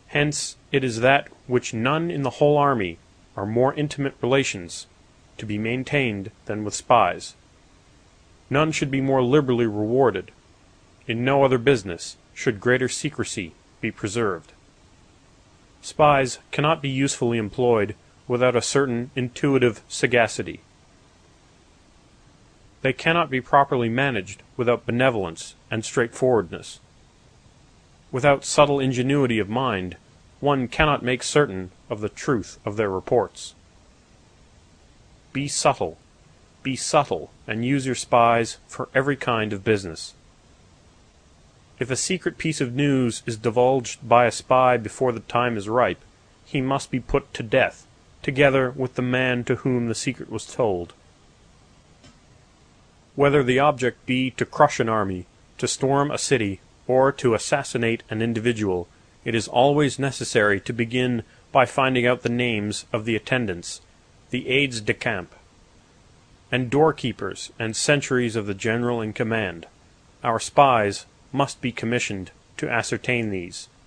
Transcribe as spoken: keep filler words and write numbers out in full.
Hence it is that which none in the whole army are more intimate relations to be maintained than with spies. None should be more liberally rewarded. In no other business should greater secrecy be preserved. Spies cannot be usefully employed without a certain intuitive sagacity. They cannot be properly managed without benevolence and straightforwardness. Without subtle ingenuity of mind, one cannot make certain of the truth of their reports. Be subtle, be subtle, and use your spies for every kind of business. If a secret piece of news is divulged by a spy before the time is ripe, he must be put to death, together with the man to whom the secret was told. Whether the object be to crush an army, to storm a city, or to assassinate an individual, it is always necessary to begin by finding out the names of the attendants, the aides de camp, and doorkeepers and sentries of the general in command. Our spies must be commissioned to ascertain these.